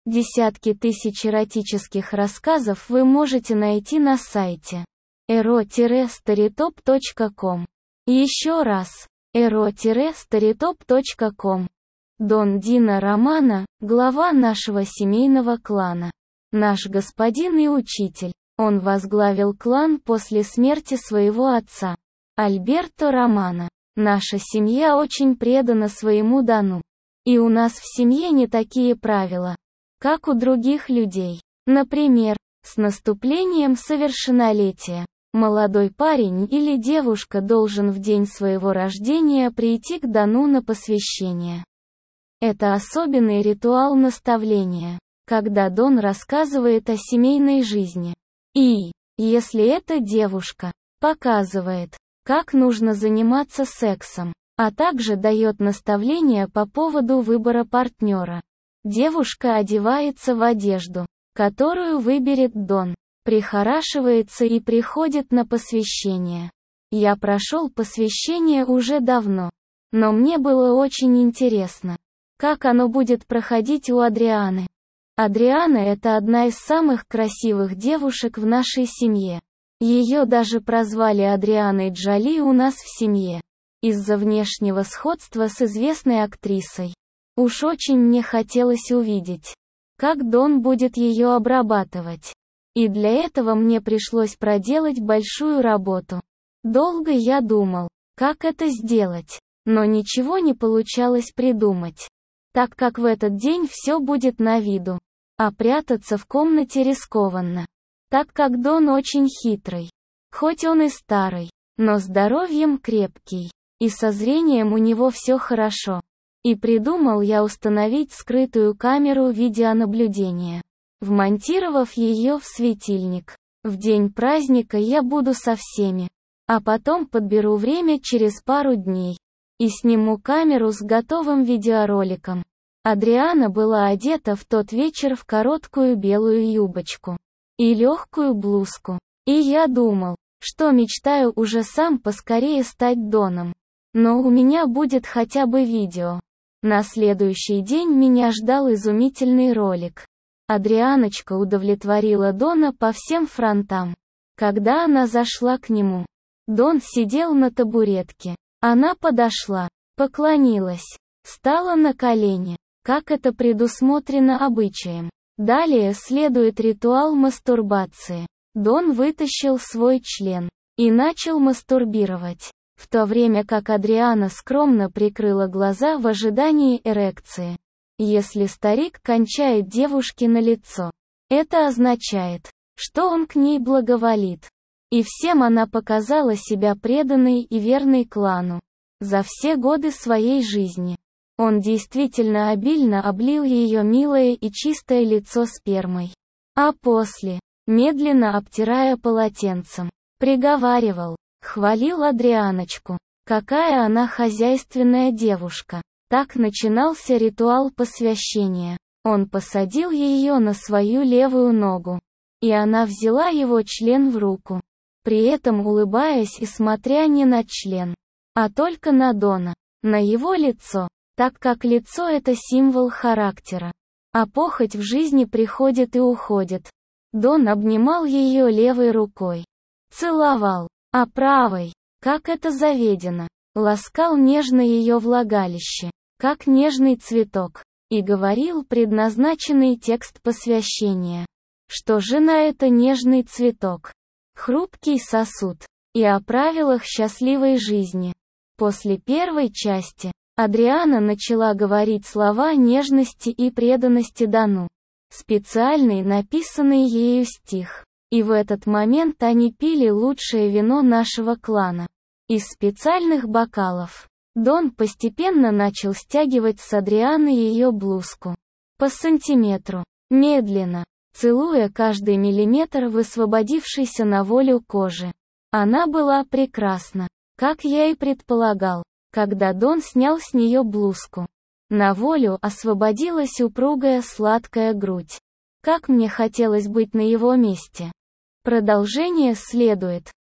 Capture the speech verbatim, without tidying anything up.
Десятки тысяч эротических рассказов вы можете найти на сайте эро старитоп точка ком. Еще раз, эро старитоп точка ком. Дон Дино Романо, глава нашего семейного клана. Наш господин и учитель. Он возглавил клан после смерти своего отца, Альберто Романо. Наша семья очень предана своему Дону. И у нас в семье не такие правила, как у других людей. Например, с наступлением совершеннолетия, молодой парень или девушка должен в день своего рождения прийти к Дону на посвящение. Это особенный ритуал наставления, когда Дон рассказывает о семейной жизни. И, если эта девушка, показывает, как нужно заниматься сексом, а также дает наставления по поводу выбора партнера. Девушка одевается в одежду, которую выберет Дон, прихорашивается и приходит на посвящение. Я прошел посвящение уже давно, но мне было очень интересно, как оно будет проходить у Адрианы. Адриана — это одна из самых красивых девушек в нашей семье. Ее даже прозвали Адрианой Джоли у нас в семье, из-за внешнего сходства с известной актрисой. Уж очень мне хотелось увидеть, как Дон будет ее обрабатывать. И для этого мне пришлось проделать большую работу. Долго я думал, как это сделать, но ничего не получалось придумать, так как в этот день все будет на виду. А прятаться в комнате рискованно, так как Дон очень хитрый. Хоть он и старый, но здоровьем крепкий, и со зрением у него все хорошо. И придумал я установить скрытую камеру видеонаблюдения, вмонтировав ее в светильник. В день праздника я буду со всеми, а потом подберу время через пару дней и сниму камеру с готовым видеороликом. Адриана была одета в тот вечер в короткую белую юбочку и легкую блузку. И я думал, что мечтаю уже сам поскорее стать Доном. Но у меня будет хотя бы видео. На следующий день меня ждал изумительный ролик. Адрианочка удовлетворила Дона по всем фронтам. Когда она зашла к нему, Дон сидел на табуретке. Она подошла, поклонилась, стала на колени, как это предусмотрено обычаем. Далее следует ритуал мастурбации. Дон вытащил свой член и начал мастурбировать, в то время как Адриана скромно прикрыла глаза в ожидании эрекции. Если старик кончает девушке на лицо, это означает, что он к ней благоволит. И всем она показала себя преданной и верной клану. За все годы своей жизни он действительно обильно облил ее милое и чистое лицо спермой. А после, медленно обтирая полотенцем, приговаривал, хвалил Адрианочку, какая она хозяйственная девушка. Так начинался ритуал посвящения. Он посадил ее на свою левую ногу, и она взяла его член в руку, при этом улыбаясь и смотря не на член, а только на Дона, на его лицо, так как лицо — это символ характера, а похоть в жизни приходит и уходит. Дон обнимал ее левой рукой, целовал, а правой, как это заведено, ласкал нежно ее влагалище, как нежный цветок, и говорил предназначенный текст посвящения, что жена — это нежный цветок, хрупкий сосуд, и о правилах счастливой жизни. После первой части, Адриана начала говорить слова нежности и преданности Дону, специальный написанный ею стих. И в этот момент они пили лучшее вино нашего клана из специальных бокалов. Дон постепенно начал стягивать с Адрианы ее блузку по сантиметру, медленно, целуя каждый миллиметр высвободившейся на волю кожи. Она была прекрасна, как я и предполагал, когда Дон снял с нее блузку. На волю освободилась упругая сладкая грудь. Как мне хотелось быть на его месте. Продолжение следует.